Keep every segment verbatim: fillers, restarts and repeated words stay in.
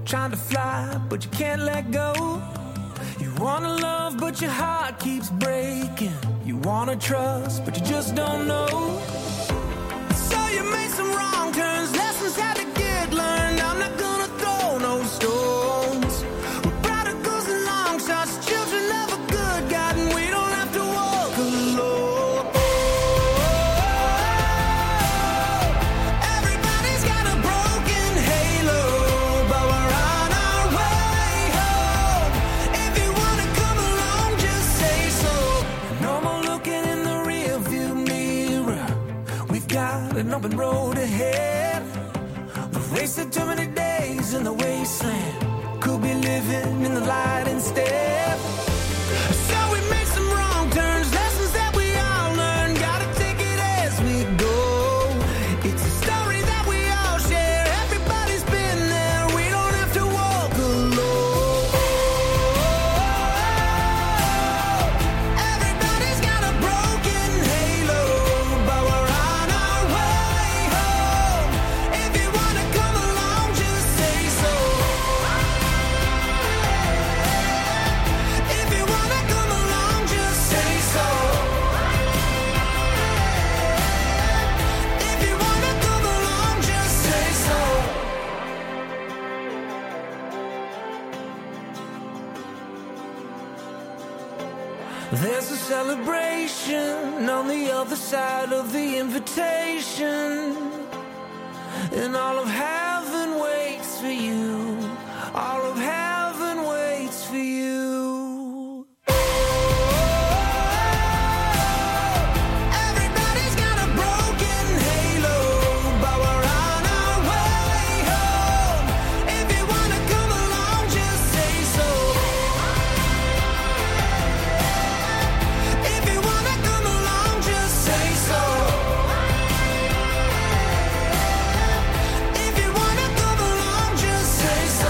trying to fly, but you can't let go. You wanna love, but your heart keeps breaking. You wanna trust, but you just don't know. So you made some wrong turns, lessons had to get learned. I'm not gonna throw no stones. We're prodigals and long shots, children of a good God, and we don't have to walk alone. Everybody's got a broken halo, but we're on our way home. If you wanna come along, just say so. No more looking in the rearview mirror. We've got an open road ahead. We've wasted too many days in the wasteland. Could be living in the light instead. So we made some wrong turns, lessons that we all learned. Gotta take it as we go. It's a story that we all share. Everybody's been there. We don't have to walk alone. Everybody's got a broken halo, but we're on our way home. If you wanna come along, just say so. If you wanna come along, just say so. If you wanna come along, just say so. There's a celebration on the other side of the invitation, and all of heaven waits for you. All of heaven waits for you. Everybody's got a broken halo, but we're on our way home. If you wanna come along, just say so. If you wanna come along, just say so. If you wanna come along, just say so.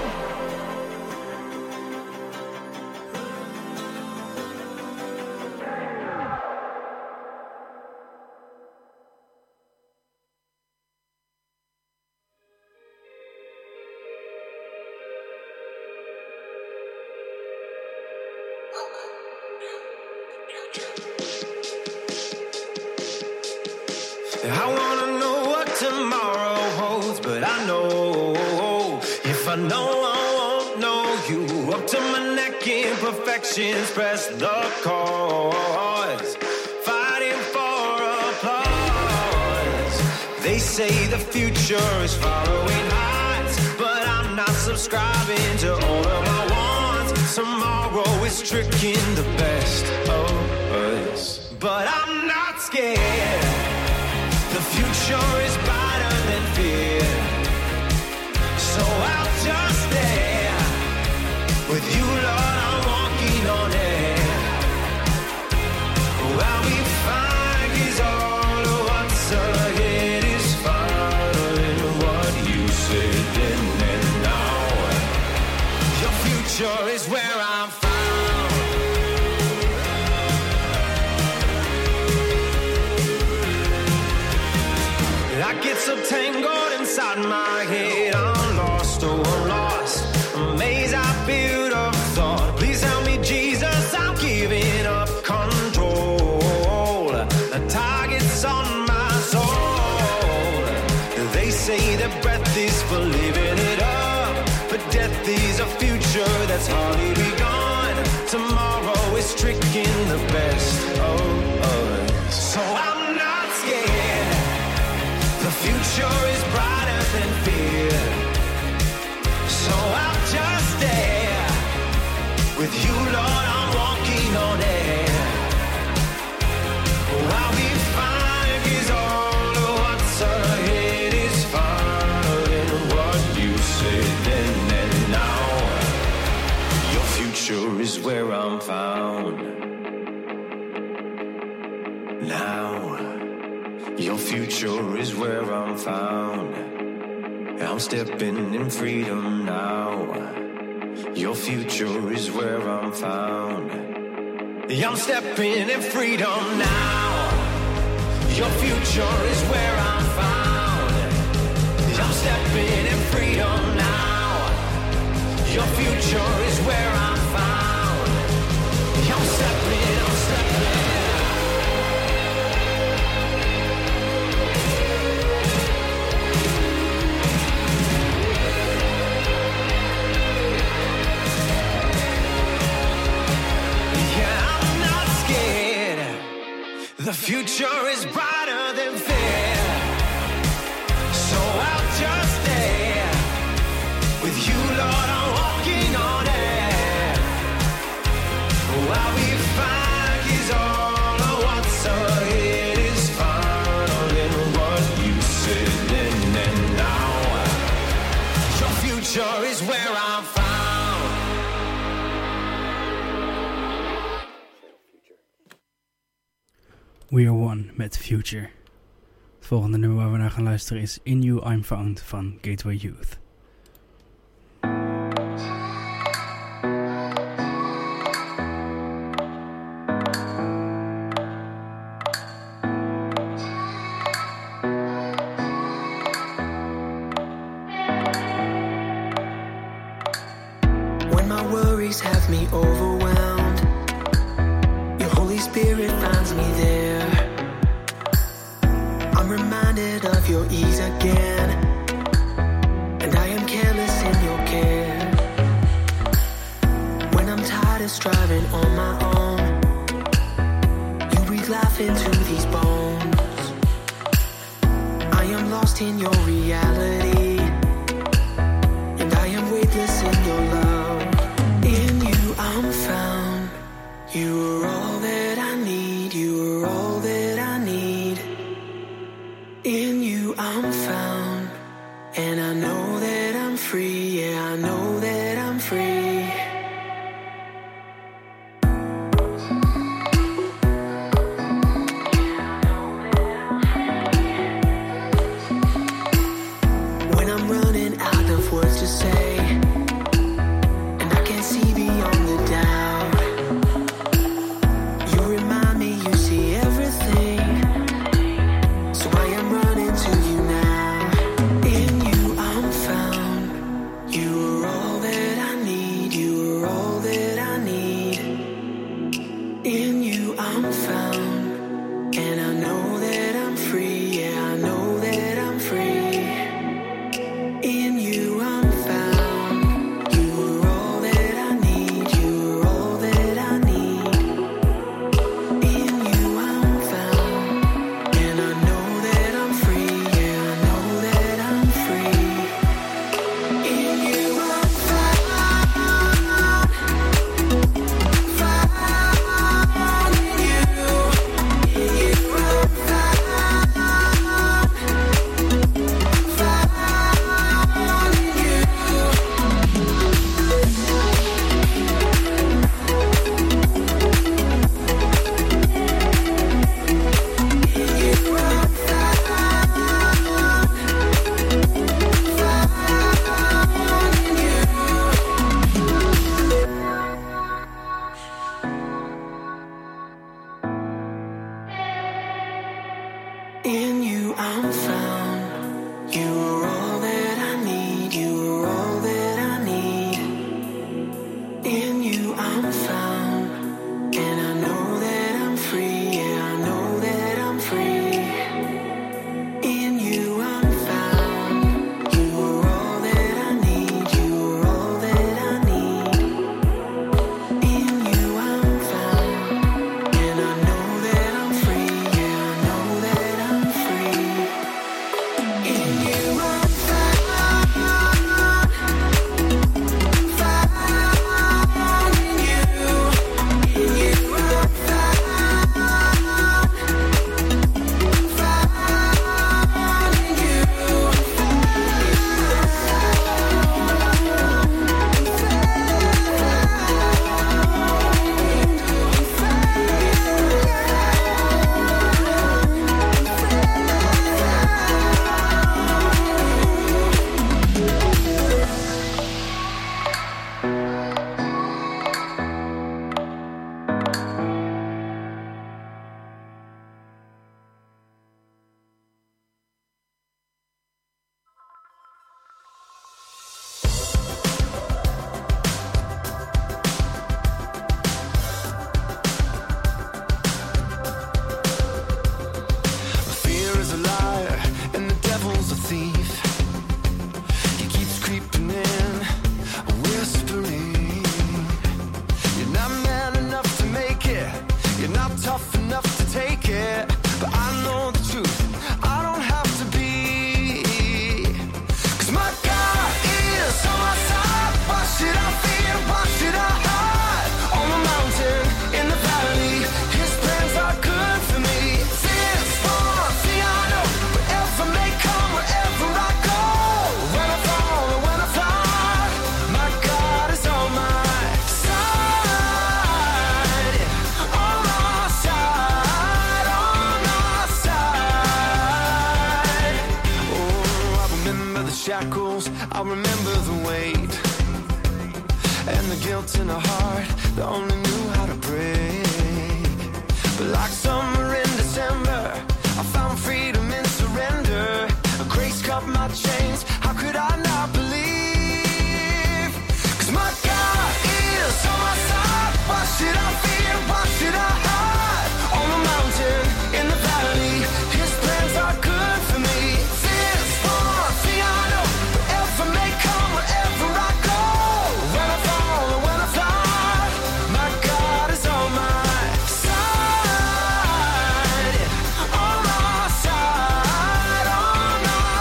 I wanna know what tomorrow holds, but I know if I know I won't know you. Up to my neck in imperfections, press the chords, fighting for applause. They say the future is following heights, but I'm not subscribing to all of my wants. Tomorrow is tricking the best of us, but I'm not scared. The future is brighter than fear, so I'll just stare. With you, Lord, I'm walking on air. I'll be fine, 'cause all of what's ahead is following what you said then and now. Your future is where I'm found. I get so tangled inside my head, I'm lost, oh I'm lost. Amaze I build of thought. Please help me, Jesus, I'm giving up control. The target's on my soul. They say that breath is for living it up, but death is a future that's hardly begun. Tomorrow is tricking the best of us, so I'm not scared. The future is brighter than fear, so I'll just stare. With you, Lord, I'm walking on air. Oh, I'll be fine, 'cause all of what's ahead is following what you said then and now. Your future is where I'm found. Now. Your future is where I'm found. I'm stepping in freedom now. Your future is where I'm found. I'm stepping in freedom now. Your future is where I'm found. I'm stepping in freedom now. Your future is where I'm found. I'm stepping, I'm stepping. Yeah, I'm not scared. The future is brighter than fear. So I'll just stay with you, Lord. I'm walking on air. I'll be fine, 'cause all of what's ahead is final in what you said then and now. Your future is where I'm found. We Are One met Future. Het volgende nummer waar we naar gaan luisteren is In You I'm Found van Gateway Youth. When my worries have me overwhelmed, your Holy Spirit finds me there. I'm reminded of your ease again, and I am careless in your care. When I'm tired of striving on my own, you breathe life into these bones. I am lost in your reality, and I am weightless in your love. In you I'm found. You are all that I need. You are all that I need. In you I'm found. And I know that I'm free. Yeah, I know that I'm free. When I'm running out of words to say, and I can't see beyond the doubt, you remind me you see everything. So I am running to you now. In you I'm found. You are all that I need. You are all that I need. In you I'm found. And I know that I'm free. Yeah, I know that I'm free. In you I'm found. You are all that I need. You are all that I need. In you I'm found. And I know that I'm free. Yeah, I know that I'm free. In you I'm found. Found in you. In you I'm found. Found in you. In you I'm found. You are all that I need. You are all that I need. In you I'm found. And I know that I'm free. Yeah, I know that I'm free. In you I'm found. You are all that I need. You are all that I need. In you I'm found. And I know that I'm free. Yeah, I know that I'm free. shackles, I remember the weight and the guilt in the heart that only knew how to break. But like summer in December, I found freedom in surrender. Grace cut my chains, how could I not believe? 'Cause my God is on my side. Why should I fear, why should I hide? On the mountain, in the valley, His plans are good for me. Fears for me, I know, whatever may come, wherever I go. When I fall or when I fly, my God is on my side. On my side, on my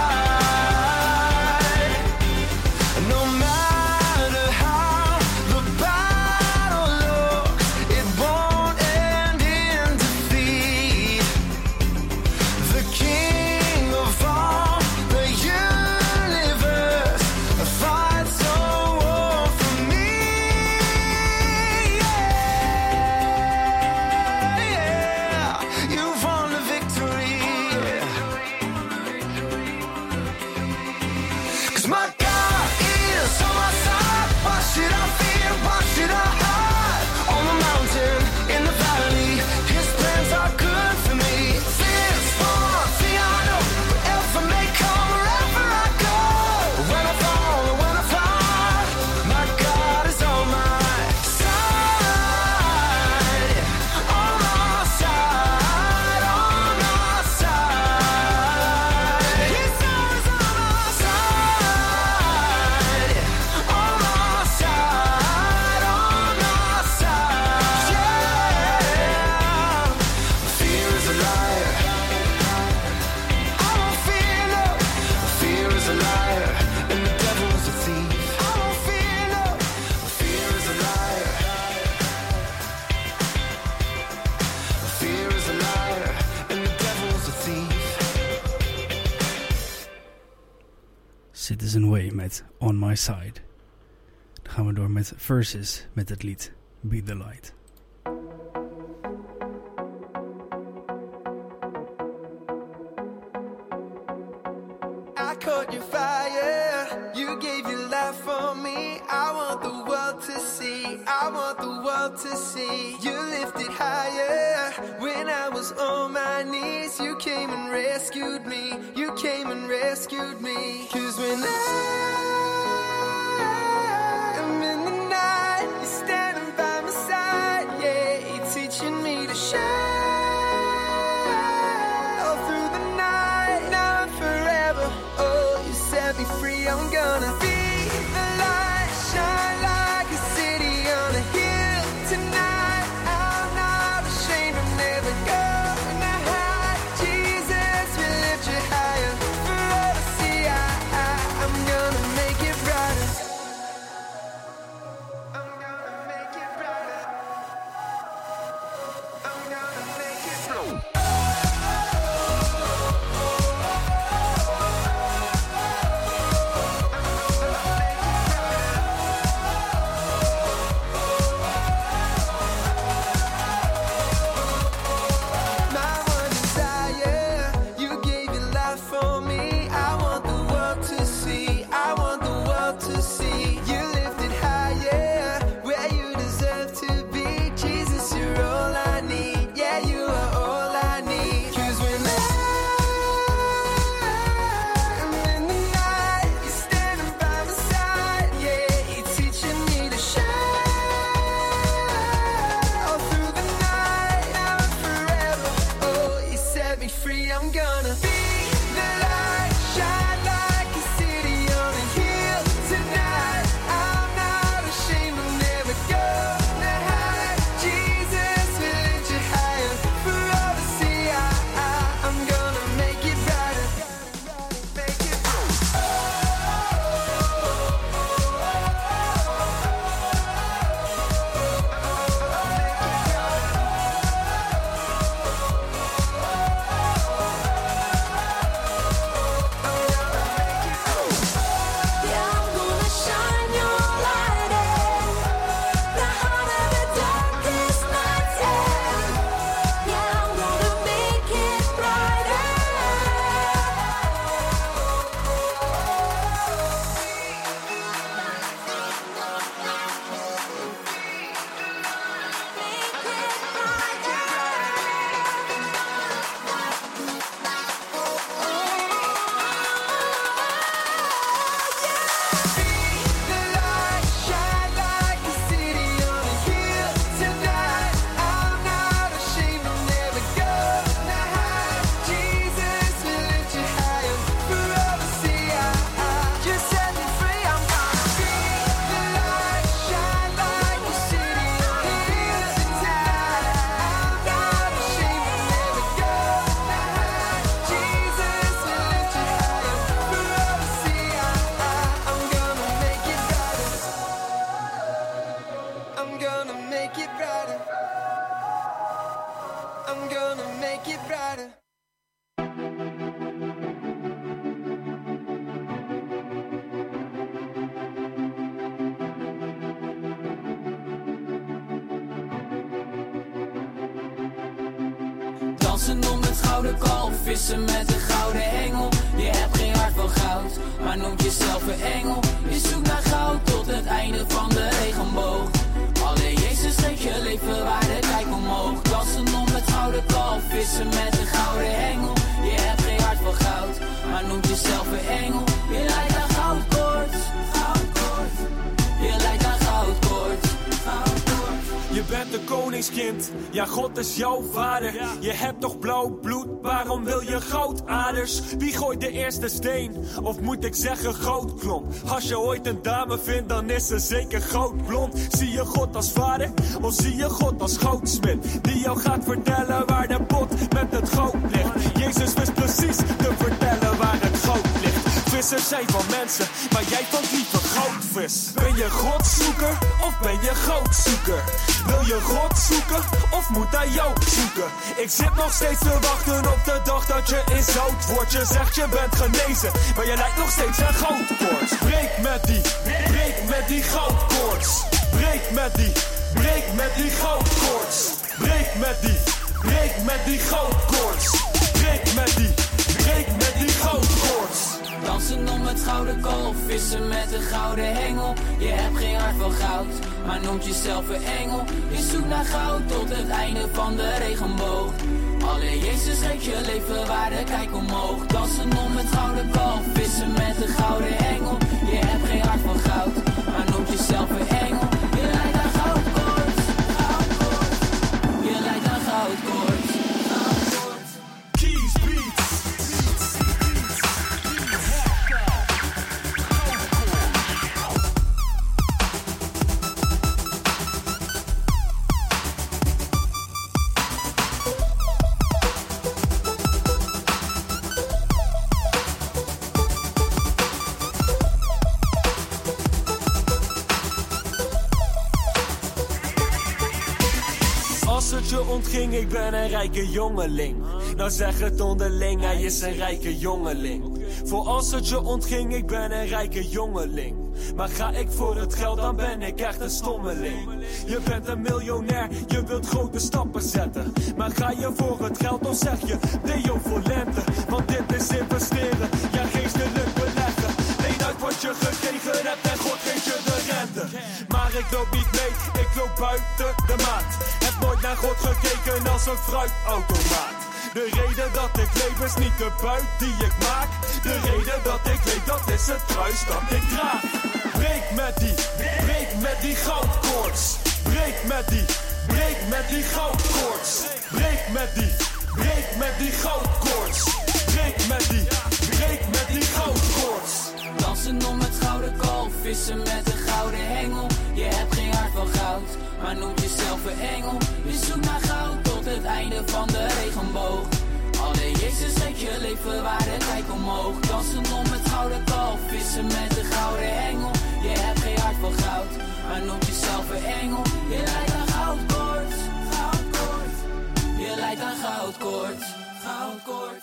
side. No matter how the battle looks, it won't end in defeat. The King of all the universe fights a war for me. Yeah, yeah. You've won the victory. 'Cause my God is on my side. Why should I fear? Why should I hide? On the mountain, in the valley, His plans are good for me. Fears for me, I know, whatever may come, wherever I go. When I fall or when I fly, my God is on my side. On my side, on my side. His arms on my side. On my side, on my side. Yeah. Fear is a liar. I won't fear no. Fear is a liar, and the devil is a thief. I won't fear no. Fear is a liar. Fear is a liar, and the devil is a thief. Citizen Way met On My Side. Dan gaan we door met Versus met het lied Be The Light. I caught your fire. You gave your life for me. I want the world to see. I want the world to see. You lifted higher when I was on my knees. You came and rescued me. You came and rescued me. 'Cause when I am in the night, you're standing by my side. Yeah, you're teaching me to shine all through the night, now and forever. Oh, you set me free. I'm gonna be the light, shine like a city on a hill tonight. I'm not ashamed, I'm never gonna hide. Jesus will lift you higher for all to see. I, I, I'm gonna Dansen om het gouden kalf, vissen met een gouden hengel. Je hebt geen hart van goud, maar noemt jezelf een engel. Je zoekt naar goud tot het einde van de regenboog. Alleen Jezus geeft je leven waarde, kijk omhoog. Dansen om het gouden kalf, vissen met een gouden hengel. Je hebt geen hart van goud, maar noemt jezelf een engel. Je lijkt aan goudkoorts, goudkoorts. Je lijkt aan goudkoorts, goudkoorts. Je bent een koningskind, ja God is jouw vader. Je hebt toch blauw bloed, waarom wil je goudaders? Wie gooit de eerste steen, of moet ik zeggen goudklomp? Als je ooit een dame vindt, dan is ze zeker goudblond. Zie je God als vader, of zie je God als goudsmid? Die jou gaat vertellen waar de pot met het goud ligt. Jezus wist precies te vertellen waar het goud ligt. Vissers zijn van mensen, maar jij vangt liever goudvis. Ben je Godzoeker, of ben je goudzoeker? Wil je God zoeken, of moet hij jou zoeken? Ik zit nog steeds te wachten op de dag dat je in zout wordt. Je zegt je bent genezen, maar je lijkt nog steeds aan goudkoorts. Breek met die, breek met die goudkoorts. Breek met die, breek met die goudkoorts. Breek met die, breek met die goudkoorts. Breek met die, breek met die goudkoorts. Dansen om het gouden kalf, vissen met een gouden hengel. Je hebt geen hart van goud, maar noemt jezelf een engel. Je zoekt naar goud tot het einde van de regenboog. Alleen Jezus geeft je leven waarde, kijk omhoog. Dansen om het gouden kalf, vissen met een gouden hengel. Je hebt geen hart van goud, maar noemt jezelf een engel. Je lijkt aan goudkoorts, goudkoorts. Je lijkt aan goudkoorts, goudkoorts. Keys Beats. Als het je ontging, ik ben een rijke jongeling. Nou zeg het onderling, hij is een rijke jongeling. Voor als het je ontging, ik ben een rijke jongeling. Maar ga ik voor het geld, dan ben ik echt een stommeling. Je bent een miljonair, je wilt grote stappen zetten. Maar ga je voor het geld, dan zeg je Deo voor lente. Want dit is investeren, ja geestelijk beleggen. Leen uit wat je gekregen hebt en God geeft je de rente. Maar ik loop niet mee, ik loop buiten de maat. Heb nooit naar God gekeken als een fruitautomaat. De reden dat ik leef is niet de buit die ik maak. De reden dat ik leef, dat is het kruis dat ik draag. Breek met die, breek met die goudkoorts. Breek met die, breek met die goudkoorts. Breek met die, breek met die goudkoorts. Breek met die, breek met die goudkoorts. Dansen om het gouden kalf, vissen met een gouden hengel. Je hebt geen hart van goud, maar noemt jezelf een engel. Je zoekt naar goud tot het einde van de regenboog. Alleen Jezus geeft je leven waarde, kijk omhoog. Dansen om het gouden kalf, vissen met een gouden hengel. Je hebt geen hart van goud, maar noemt jezelf een engel. Je lijkt aan goudkoorts, goudkoorts. Je lijkt aan goudkoorts, goudkoorts.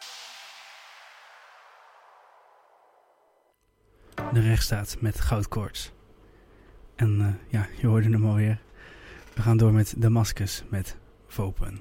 De rechtsstaat met goudkoorts. En uh, ja, je hoorde hem alweer. We gaan door met Damascus met Vopen.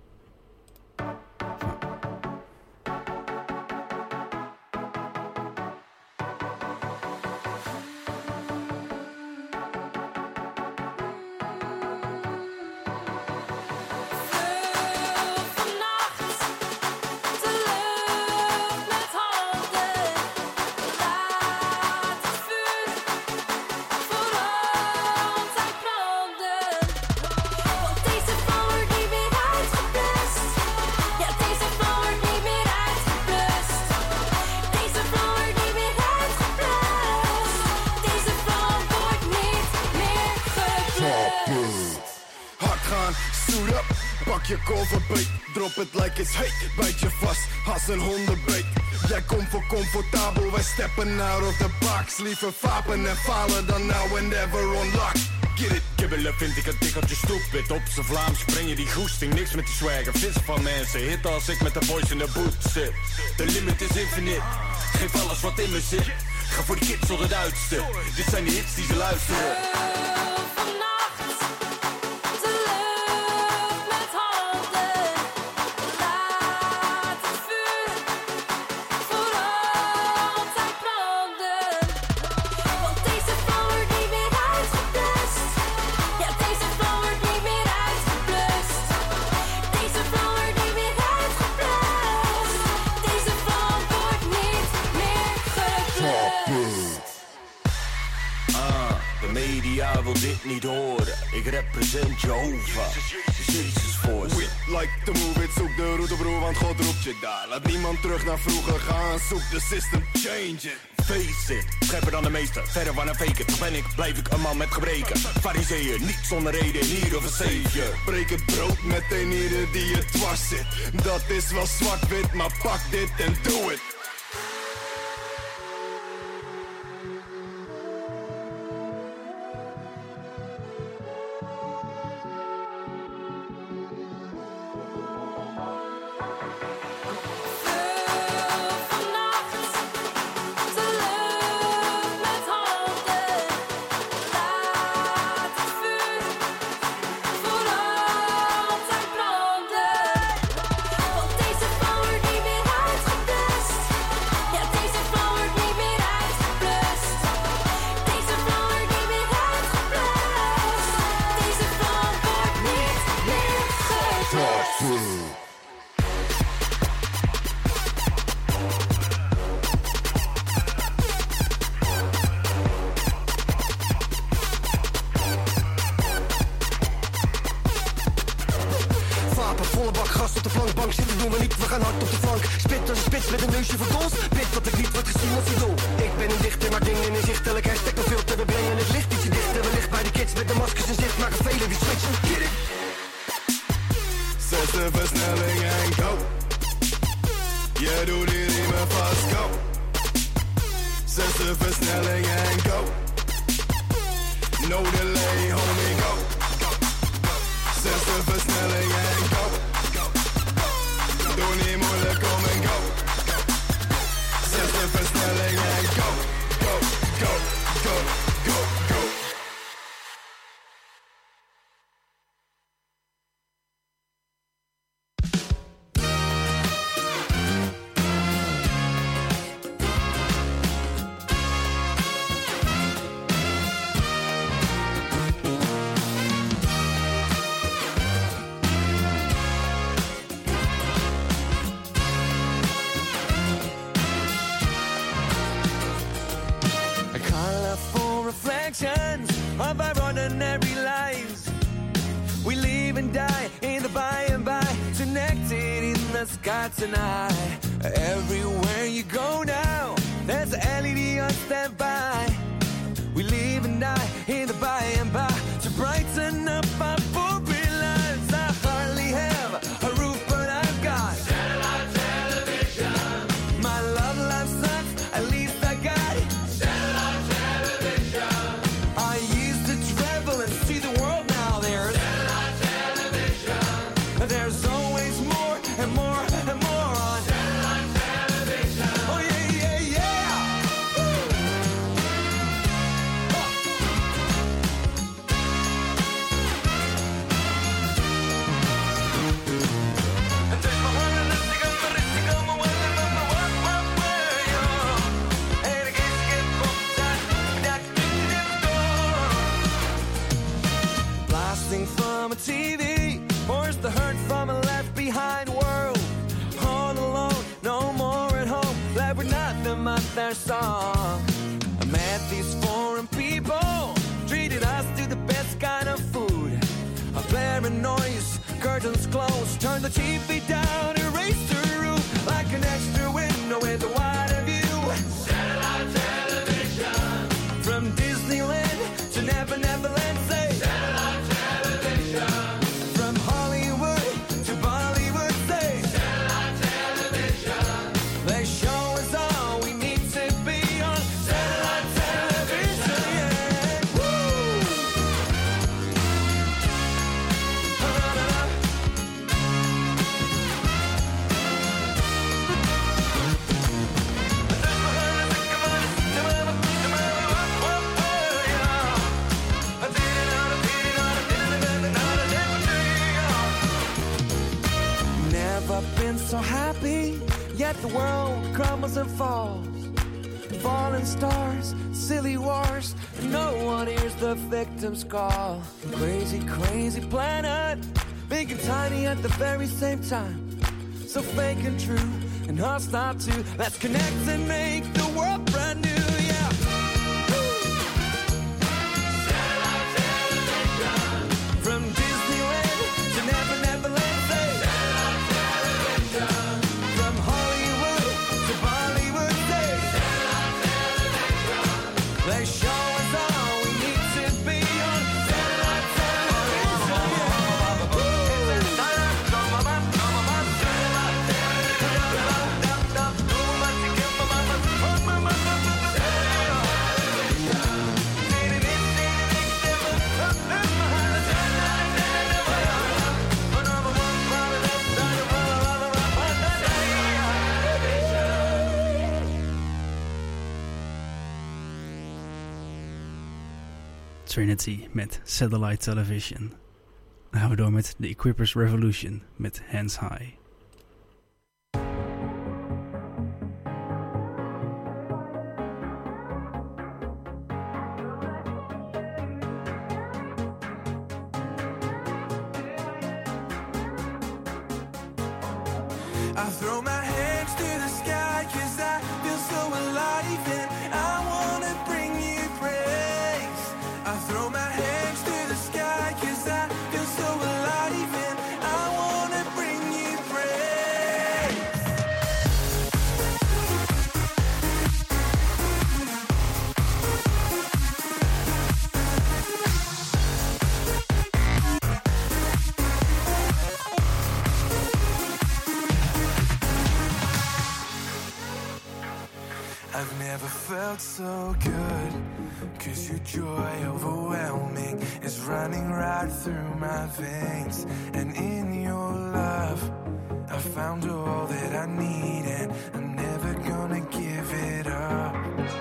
Drop het like it's heet, bijt je vast als een hondenbeet. Jij komt voor comfortabel, wij steppen out of the box. Liever vapen en falen dan now and ever on lock. Get it, kibbelen vind ik een tikkeltje stupid. Op z'n Vlaams spring je die goesting, niks met die swagger. Vissen van mensen, hit als ik met de boys in de boot zit. De limit is infinite, geef alles wat in me zit. Ga voor die kids tot het uiterste, dit zijn de hits die ze luisteren. Vannacht, de lucht met handen. het niet horen. Ik represent Jehovah. Jezus voor ze. We like to move it, zoek de route bro, want God roept je daar. Laat niemand terug naar vroeger gaan, zoek de system change it. Face it, schepper dan de meester, verder van een faker. Toch ben ik, blijf ik een man met gebreken. Farizeeën, niet zonder reden, hier of een savior. Breek het brood met een ieder die je dwars zit. Dat is wel zwart-wit, maar pak dit en doe het. Of our ordinary lives, we live and die in the by and by, connected in the sky tonight. Everywhere you go now, there's an L E D on standby. We live and die in the by and by, to brighten up our boring lives. I hardly have a roof, but I've got satellite television. My love life sucks, at least I got it. Satellite television. I used to travel and see the world, now there's satellite television. There's always more and more and more on satellite television. Oh yeah, yeah, yeah. Woo. Blasting from a T V, pours the hurt from a left behind world. All alone, no more at home, left with nothing but their song. I met these foreign people, treated us to the best kind of food. A blaring noise, curtains closed, turn the T V down, erase the roof, like an extra window with a wider view. Satellite television. From Disneyland to Never Never Land, say satellite television. From Hollywood to Bollywood, say satellite television. They show us all we need to be on satellite television, yeah. Woo! Never been so happy, yet the world crumbles and falls. Falling stars, silly wars, no one hears the victim's call. Crazy, crazy planet, big and tiny at the very same time. So fake and true, and hostile too. Let's connect and make the world brand new, yeah. Woo! Satellite television. Trinity met Satellite Television. Dan gaan we door met The Equippers Revolution met Hands High. I throw my hands to the sky 'cause I feel so alive and I wanna bring you praise. I throw my hands to the sky 'cause I feel so alive and I wanna bring you praise. I've never felt so good, 'cause your joy overwhelming is running right through my veins. And in your love, I found all that I need, and I'm never gonna give it up.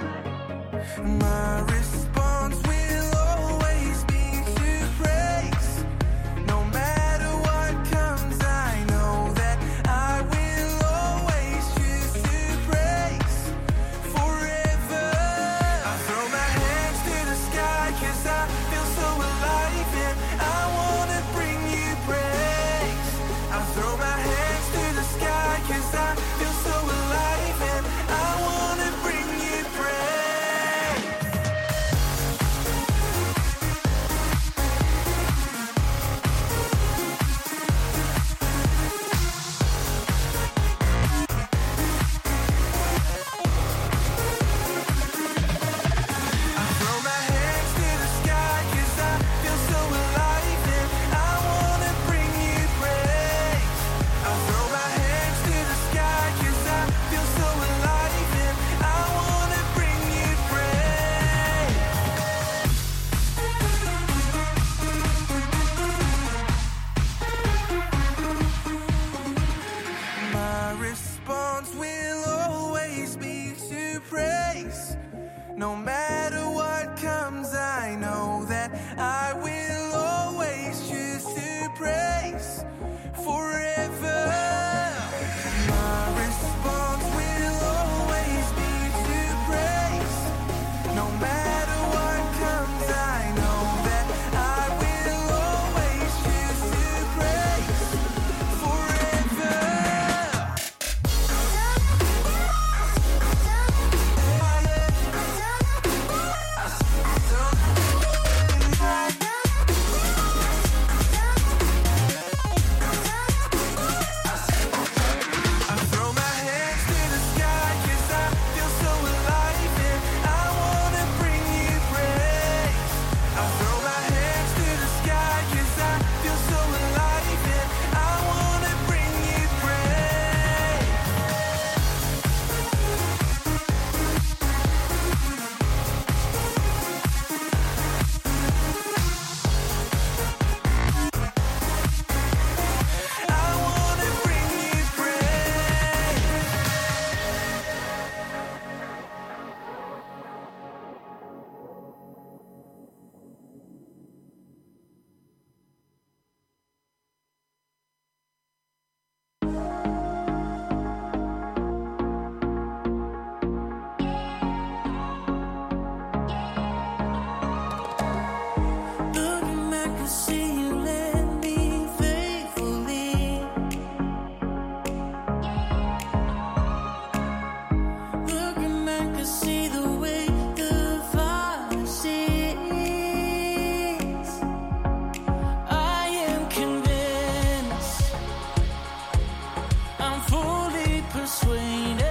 My response will always be to praise. No matter what comes, I know that I will always choose to praise forever. I throw my hands to the sky 'cause I feel so alive and I wanna bring you praise. I throw my hands to the sky 'cause I feel so alive and I wanna bring you praise. I throw my hands to the sky 'cause I feel so alive and I wanna bring you praise. I throw my hands to the sky 'cause I feel so alive and I wanna bring you praise. My response will always be to praise. No matter what comes, I know that I will always choose to praise forever. My response will always be to praise. No matter what comes, I know that I will always choose to praise forever. I throw my hands to the sky 'cause I feel so alive and I wanna bring you praise. I throw my hands to the sky 'cause I feel so alive and I wanna bring you praise. I wanna bring you praise. Looking back to see you led me faithfully. Looking back to see the way the Father sees. I am convinced, I'm fully persuaded.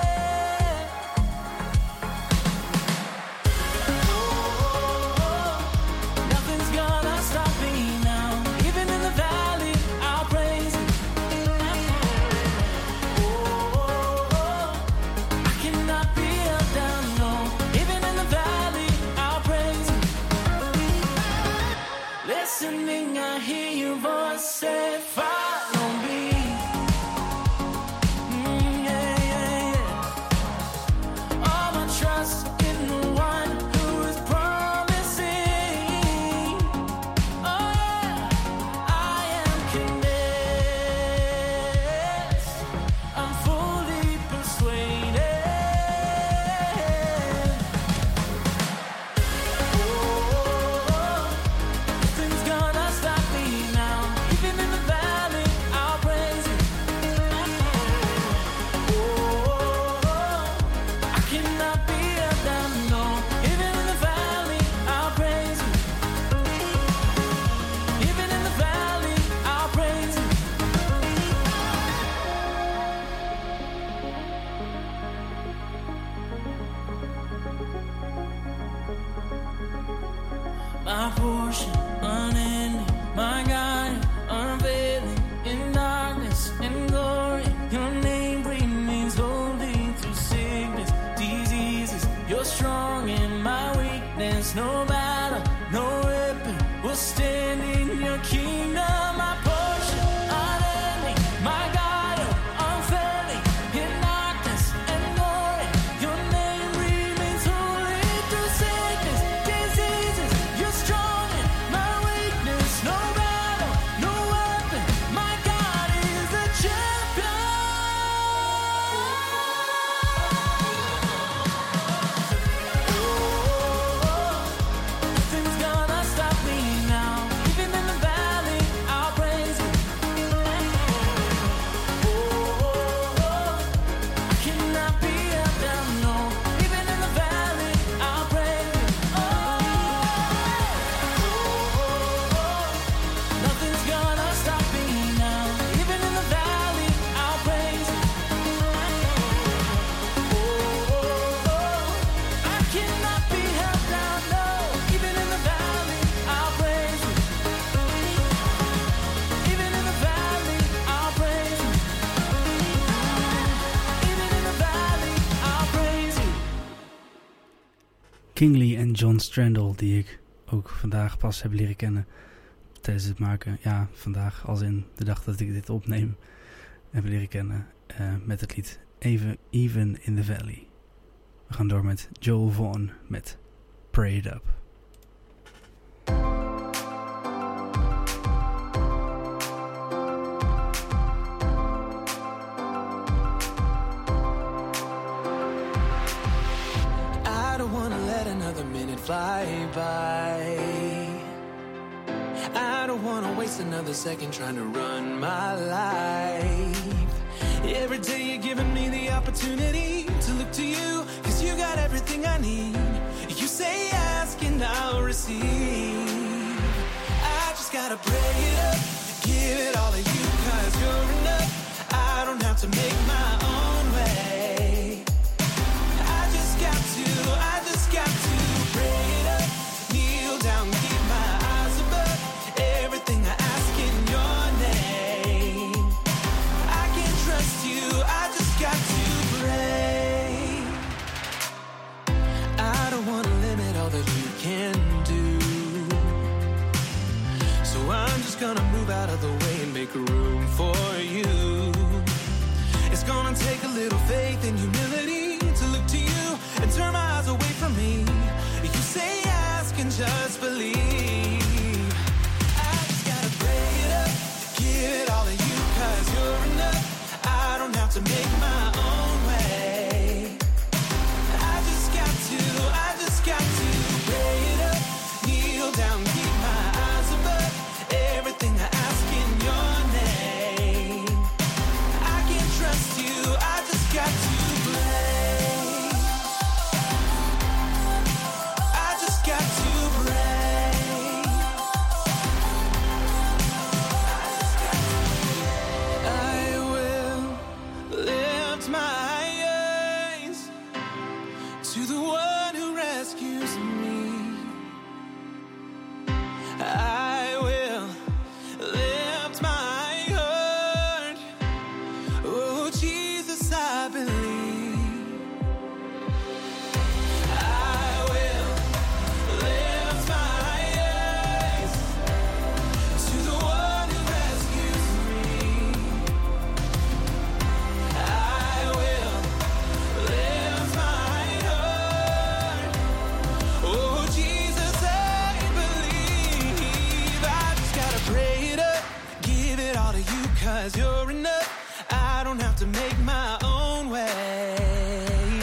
Nothing's gonna stop me now. Even in the valley, I'll praise Him. I cannot be held down, no. Even in the valley, I'll praise Him. Listening, I hear your voice say, follow me. Mm, yeah, yeah, yeah. All my trust in the one who is promising. Kingsley en John Strandall, die ik ook vandaag pas heb leren kennen tijdens het maken. Ja, vandaag als in de dag dat ik dit opneem heb leren kennen uh, met het lied Even, Even in the Valley. We gaan door met Joel Vaughn met Pray It Up. Fly by. I don't wanna waste another second trying to run my life. Every day you're giving me the opportunity to look to you, cause you got everything I need. You say ask and I'll receive. I just gotta pray it up, give it all to you, cause you're enough. I don't have to make my own way. I just got to, I just got to pray it up, kneel down, keep my eyes above everything I ask in your name. I can trust you, I just got to pray. I don't want to limit all that you can do, so I'm just gonna move out of the way and make room for you. It's gonna take a little faith and humility to look to you and turn my eyes away from me. You say ask and just believe. I just gotta pray it up, give it all to you, cause you're enough. I don't have to make my own way. I just got to, I just got to pray it up, kneel down, keep my eyes above everything I ask in your name. I can trust you, I just got to pray. Got to pray. I will lift my eyes to the one who rescues me. I will lift my heart. Oh, Jesus, I believe. Cause you're enough, I don't have to make my own way.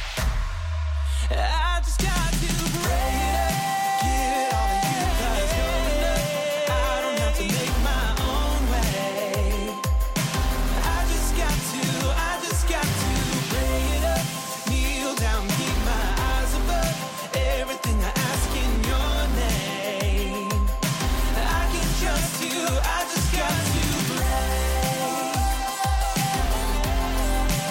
I just got to pray it up, give it all to you, cause you're enough. I don't have to make my own way. I just got to, I just got to pray it up, kneel down, keep my eyes above everything I ask in your name. I can trust you, I just got to pray.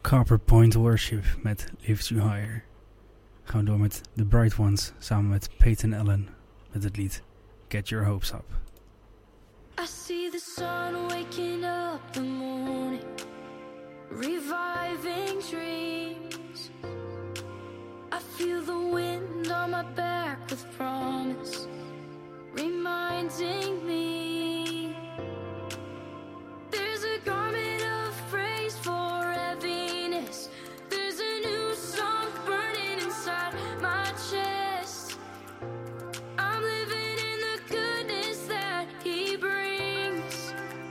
Copper Point Worship met Lifts You Higher. Gaan we door met The Bright Ones samen met Peyton Allen met het lied Get Your Hopes Up. I see the sun waking up the morning, reviving dreams. I feel the wind on my back with promise, reminding me there's a garment of praise for heaviness. There's a new song burning inside my chest. I'm living in the goodness that He brings.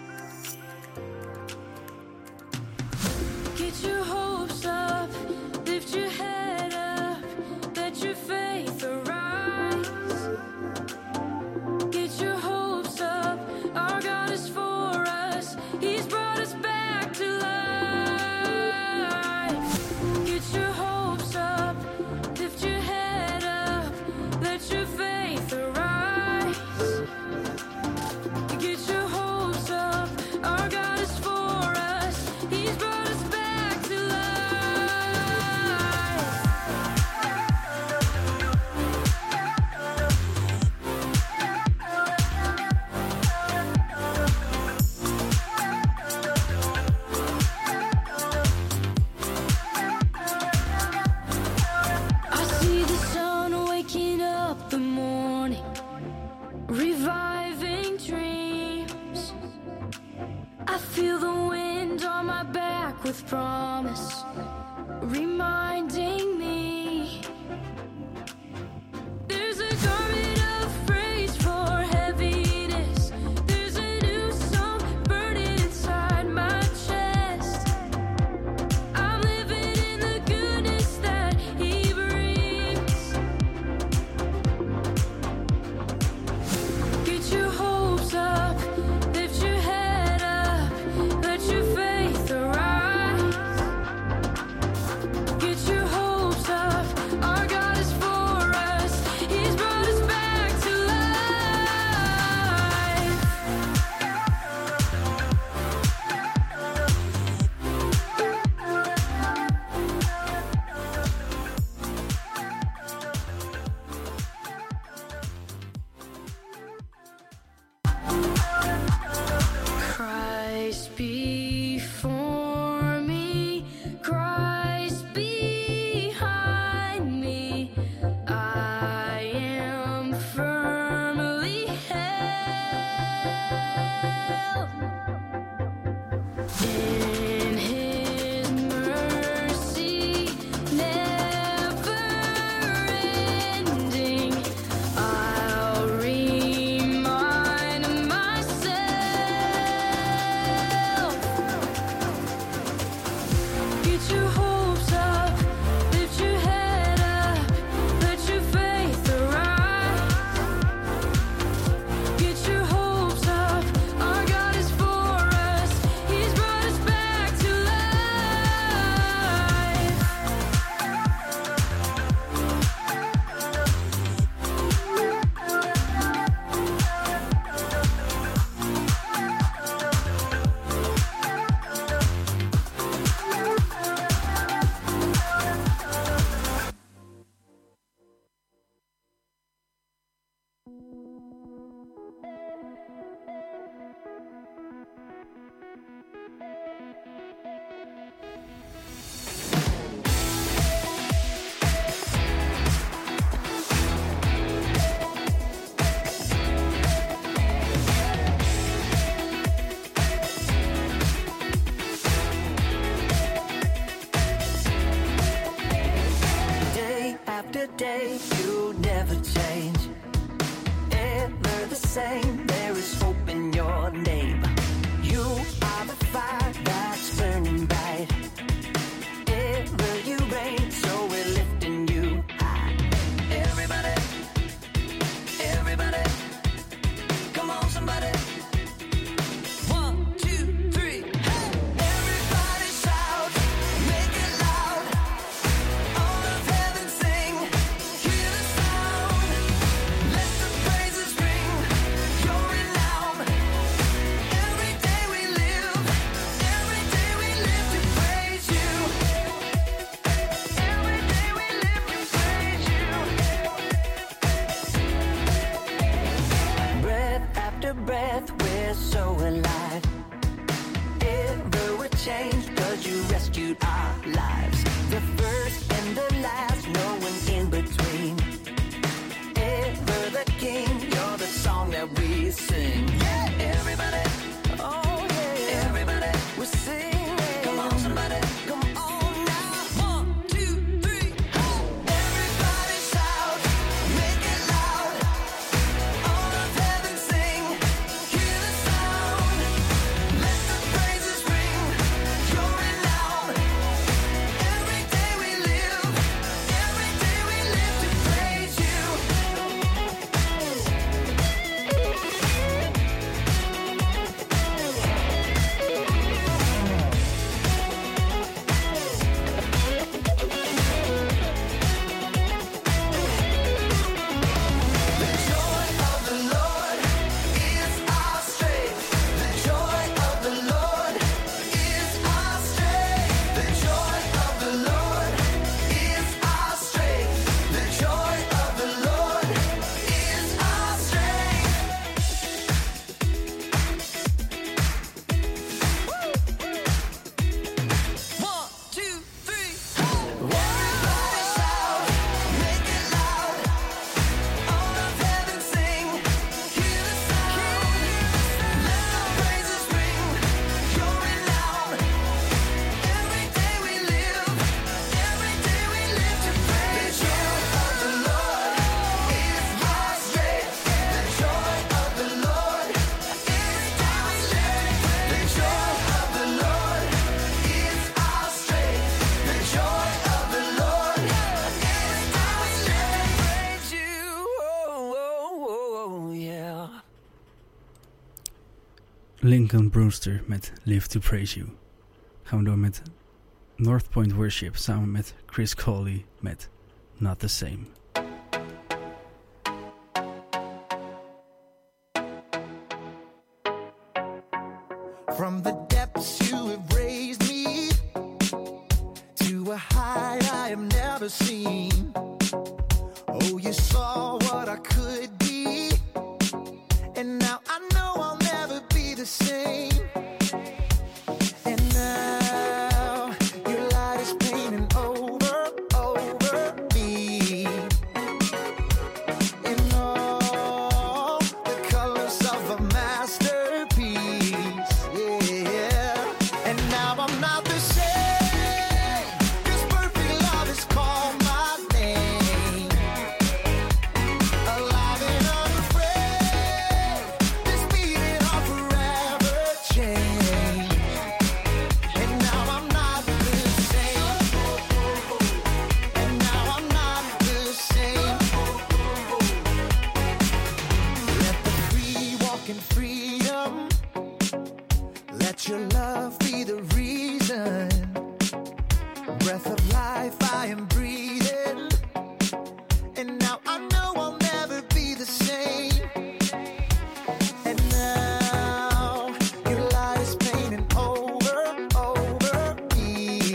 Get your hopes up, lift your head up, let your faith arise. Get your hopes up, our God is for us, He's brought us back to life. Get your hopes up, lift your head up, let your faith arise. Get your hopes up, our God is for us, He's brought us back to life. I see the sun waking up the morning, reviving dreams. I feel the wind on my back with promise, reminding me there's a garment of praise for heaviness. There's a new song burning inside my chest. I'm living in the goodness that He brings. Get your hopes up, lift your head up, let your faith arise. Get your hopes up, our God is for us, He's brought us back to life. Christ before me, Christ behind me, I am firmly held in His mercy, never ending. I'll remind myself. Get your hopes up, lift your head up, let your faith arise. Get your hopes up, our God is for us, He's brought us back to life. Day after day, you never change. Ever the same, there is hope in your name. You are the fire that's burning bright. Ever you reign, so we're lifting you high. Everybody, everybody, come on somebody. One, two, three, hey! Everybody shout, make it loud. All of heaven sing, hear the sound. Let the praises ring. Your after breath, we're so alive. Ever a change, cause you rescued our lives. The first and the last, no one in between. Ever the king, you're the song that we sing. Yeah, everybody, oh yeah, everybody, we're singing. Come on, somebody, come on now. One, two, three, ho! Everybody shout, make it loud. All of heaven sing, hear the sound. Let the praises ring, you're renowned. Every day we live, every day we live to praise you. The joy of the Lord is our strength. The joy of the Lord is our strength. The joy of the Lord is our strength. The joy of the Lord is our strength. One, two, three, ho! Everybody shout, make it loud. All of heaven sing, hear the sound. Let the praises ring, you're renowned. Every day we live, every day we live to praise you. The joy of the Lord is our strength. The joy of the Lord is our strength. The joy of the Lord is our strength. The joy of the Lord is our strength. Praise you, oh, oh, oh, yeah. Lincoln Brewster met Live to Praise You. Gaan we door met North Point Worship samen met Chris Coley met Not the Same. From the depths you have raised me to a high I have never seen. Oh, you saw what I could be, and now I know I'll never be the same. And now your light is painting over, over me. In all the colors of a masterpiece, yeah. And now I'm not the same, 'cause perfect love has called my name. Alive and unafraid, this beating heart forever changed. And now I'm not the same. And now I'm not the same. Let the free walk in freedom. Let your love be the reason. Breath of life I am breathing. And now I know I'll never be the same. And now your light is painting over, over me.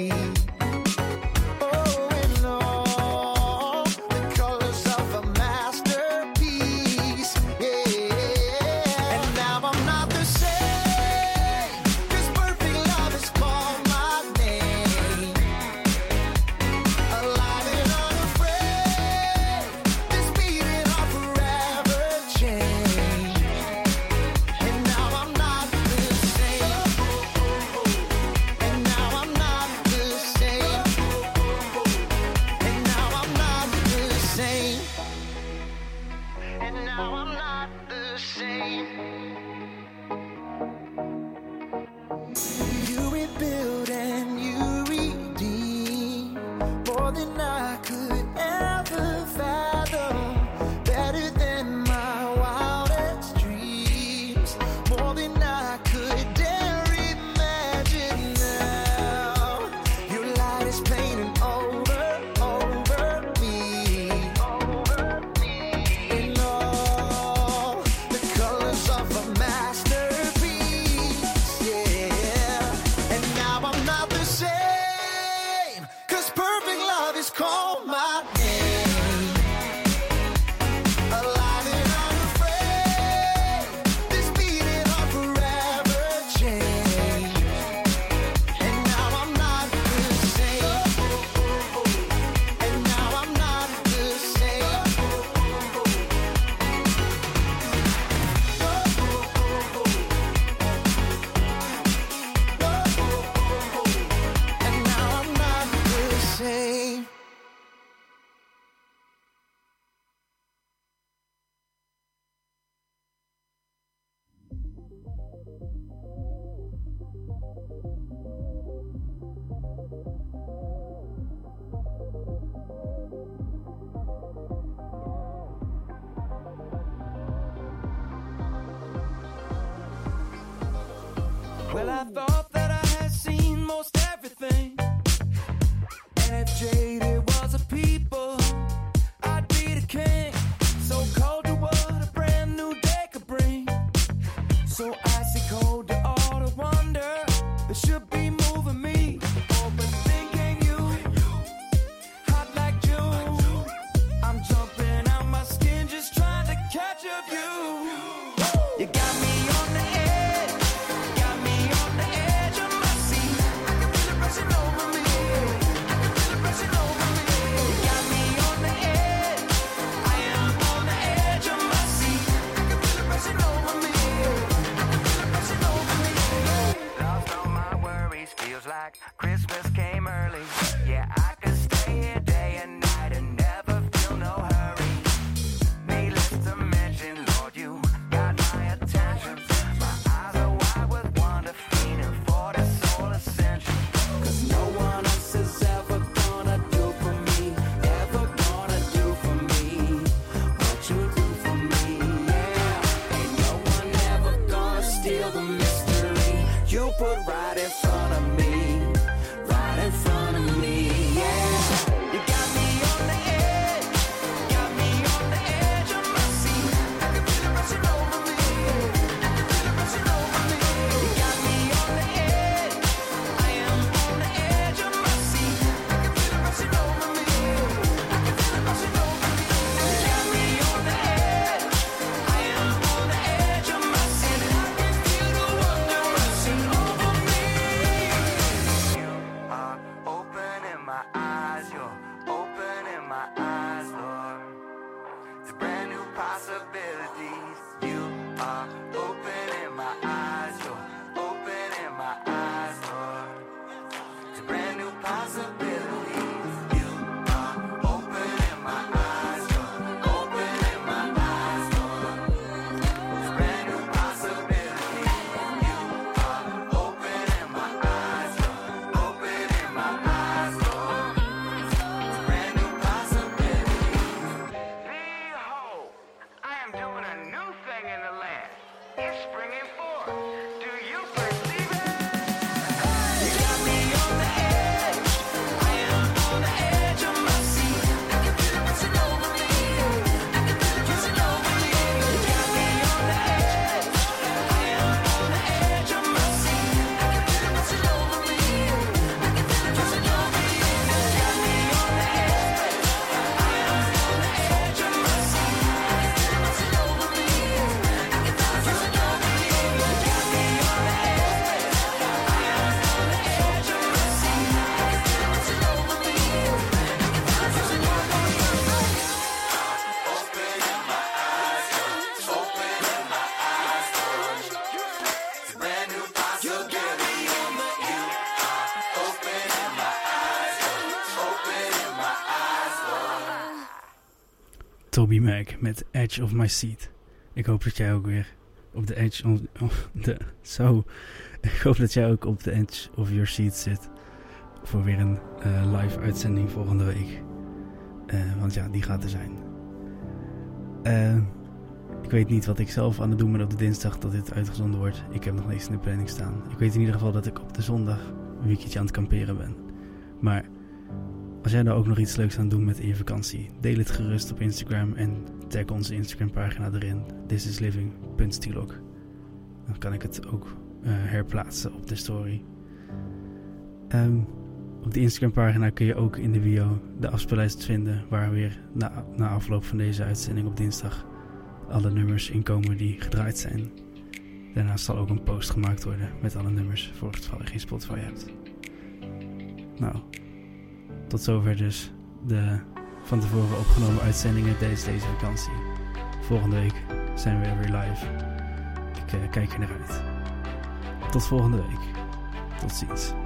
Oh, in all the colors of a masterpiece, yeah. And now I'm not the same, 'cause perfect love has called my name. Alive and unafraid, this beating heart forever changed. And now I'm not the same. And now I'm not the same. And now I'm not the same. And now I'm not the same. You rebuild and you redeem more than I could ever fathom. Better than my wildest dreams. More than I could dare imagine now. Your light is painting over, over me. Over me. In all the colors of a Well, I thought that I had seen most everything. And if jaded was a people, I'd be the king. So cold to what a brand new day could bring. So icy cold to all the wonder that should be moving me. Oh, but thinking you, hot like June. I'm jumping out my skin just trying to catch a view. You got me on the edge, got me on the edge of my seat. I can feel it rushing over me, I can feel it rushing over me. You got me on the edge, I am on the edge of my seat. I can feel it rushing over me, I can feel it rushing over me. Lost all my worries, feels like Christmas came early. Yeah, I could stay here day and night and never feel no hurry. Needless to mention, Lord, you got my attention. My eyes are wide with wonder, feeding for the soul ascension. Cause no one else is ever gonna do for me, ever gonna do for me what you do for me, yeah. Ain't no one ever gonna steal the mystery you put right in front of me, right in front of me, yeah. You got me on the edge, got me on the edge of my seat. I can feel it rushing over me, I can feel it rushing over me. You got me on the edge, I am on the edge of my seat. I can feel it rushing over me, I can feel it rushing over me. You got me on the edge, I am on the edge of my seat. I can feel the wonder rushing over me. You are opening my eyes, you're opening my eyes, Lord, to brand new possibilities. You are opening my eyes, you're opening my eyes, Lord, to brand new possibilities. You are opening my eyes, you're opening my eyes, Lord, to brand new possibilities. You are opening my eyes, you're opening my eyes, Lord, to brand new possibilities. Behold, I am doing a new thing in the land. It's springing forth. Do you perceive it? You got me on the edge, I am on the edge of my seat. I can feel it rushing over me, I can feel it rushing over me. You got me on the edge, I am on the edge of my seat. I can feel it rushing over me, I can feel it rushing over me. You got me on the edge, I am on the edge of my seat. I can feel it rushing over me, I can feel it rushing over me. You got me on the edge, I am on the edge of my seat. I can feel it rushing over me, I can feel it rushing over me. Opening my eyes, Lord, opening my eyes, Lord, to brand new possibilities. You are opening my eyes, Lord, opening my eyes, Lord. Toby Mac met Edge of My Seat. Ik hoop dat jij ook weer op de edge of, of de, zo. Ik hoop dat jij ook op de edge of your seat zit voor weer een eh, live uitzending volgende week. Eh, want ja, die gaat er zijn. Eh, ik weet niet wat ik zelf aan het doen ben op de dinsdag dat dit uitgezonden wordt. Ik heb nog niks in de planning staan. Ik weet in ieder geval dat ik op de zondag een weekendje aan het kamperen ben. Maar als jij nou ook nog iets leuks aan het doen met in je vakantie, deel het gerust op Instagram en tag onze Instagram pagina erin, this is living punt stilok. Dan kan ik het ook uh, herplaatsen op de story. Um, op de Instagram pagina kun je ook in de bio de afspeellijst vinden waar weer na, na afloop van deze uitzending op dinsdag alle nummers inkomen die gedraaid zijn. Daarnaast zal ook een post gemaakt worden met alle nummers voor het geval je geen Spotify hebt. Nou, tot zover dus de van tevoren opgenomen uitzendingen tijdens deze vakantie. Volgende week zijn we weer live. Ik uh, kijk er naar uit. Tot volgende week. Tot ziens.